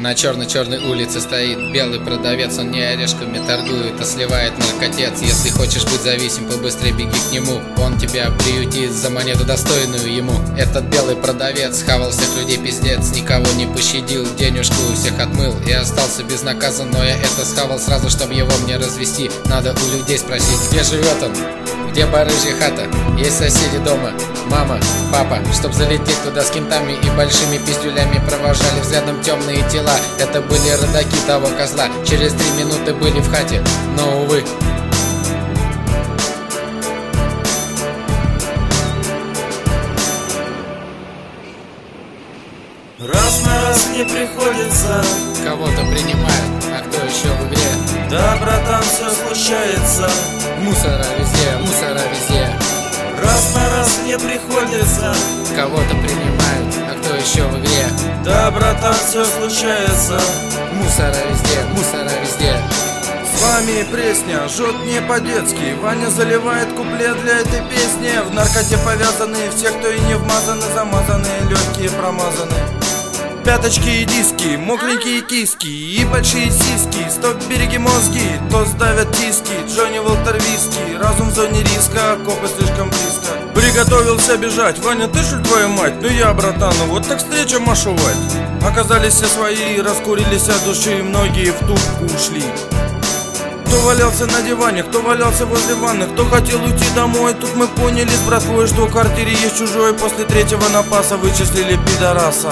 На черной улице стоит белый продавец. Он не орешками торгует, а сливает наркотец. Если хочешь быть зависим, побыстрее беги к нему. Он тебя приютит за монету, достойную ему. Этот белый продавец хавал всех людей, пиздец. Никого не пощадил, денежку у всех отмыл и остался безнаказан. Но я это схавал сразу, чтобы его мне развести. Надо у людей спросить, где живет он, где барыжья хата, есть соседи дома, мама, папа. Чтоб залететь туда с кентами и большими пиздюлями, провожали взглядом темные тела. Это были родаки того козла. Через 3 минуты были в хате, но увы. Раз на раз не приходится, кого-то принимают, а кто еще в игре? Да, братан, все случается. Мусора везде, мусора везде. Раз на раз не приходится, кого-то принимают, а кто еще в игре? Да, братан, все случается. Мусора везде, мусора везде. С вами Пресня, жжет не по-детски. Ваня заливает куплет для этой песни. В наркоте повязаны все, кто и не вмазаны, замазанные, легкие промазаны. Пяточки и диски, мокренькие киски и большие сиськи. Стоп, береги мозги, то сдавят тиски. Джонни Волтер виски, разум в зоне риска, копы слишком близко. Приготовился бежать, Ваня, ты что, твоя мать? Ну я, братан, ну вот так встреча машувать. Оказались все свои, раскурились от души, многие в тупку ушли. Кто валялся на диване, кто валялся возле ванны, кто хотел уйти домой. Тут мы поняли с братвой, что в квартире есть чужой. После 3-го напаса вычислили пидораса.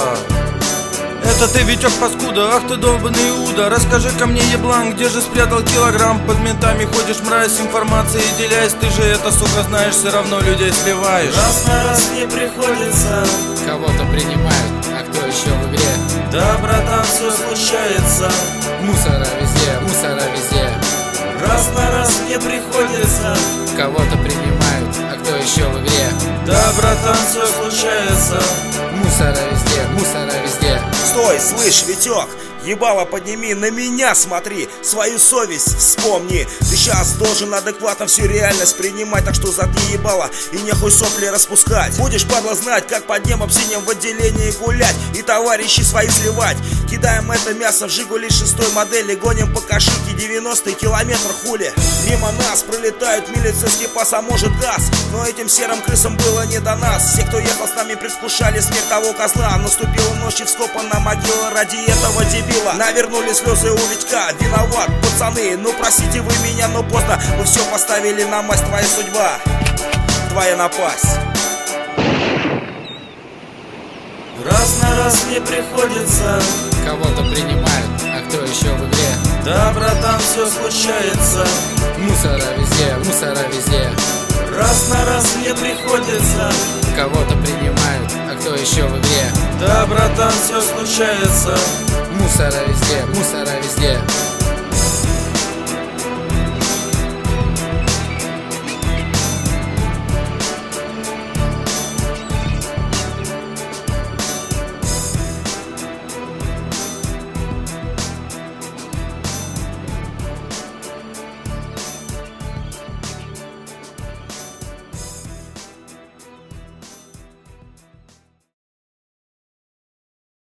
Это ты, Витек, паскуда, ах ты долбаный Иуда. Расскажи-ка мне, еблан, где же спрятал килограмм? Под ментами ходишь, мразь, информацией делясь. Ты же это, сука, знаешь, все равно людей сливаешь. Раз на раз не приходится, кого-то принимают, а кто еще в игре? Да, братан, все случается. Мусора везде, мусора везде. Раз на раз не приходится, кого-то принимают, а кто еще в игре? Да, братан, все случается. Мусора везде, мусора везде. Стой, слышь, Витек, ебало подними, на меня смотри, свою совесть вспомни. Ты сейчас должен адекватно всю реальность принимать, так что заткни ебало и нехуй сопли распускать. Будешь, падла, знать, как под небом синим в отделении гулять и товарищи свои сливать. Кидаем это мясо в Жигули 6-й модели, гоним по Кашике 90-й километр хули. Мимо нас пролетают милицейский пас, а может газ, но этим серым крысам было не до нас. Все, кто ехал с нами, предвкушали смерть того козла. Наступила ночь и вскопана могила ради этого дебила. Навернули слезы у Витька, виноват, пацаны, ну простите вы меня, но поздно. Мы все поставили на масть, твоя судьба, твоя напасть. Раз на раз не приходится, кого-то принимают, а кто еще в игре? Да, братан, все случается. Мусора везде, мусора везде. Раз на раз не приходится, кого-то принимают, а кто еще в игре? Да, братан, все случается. Мусора везде, мусора везде.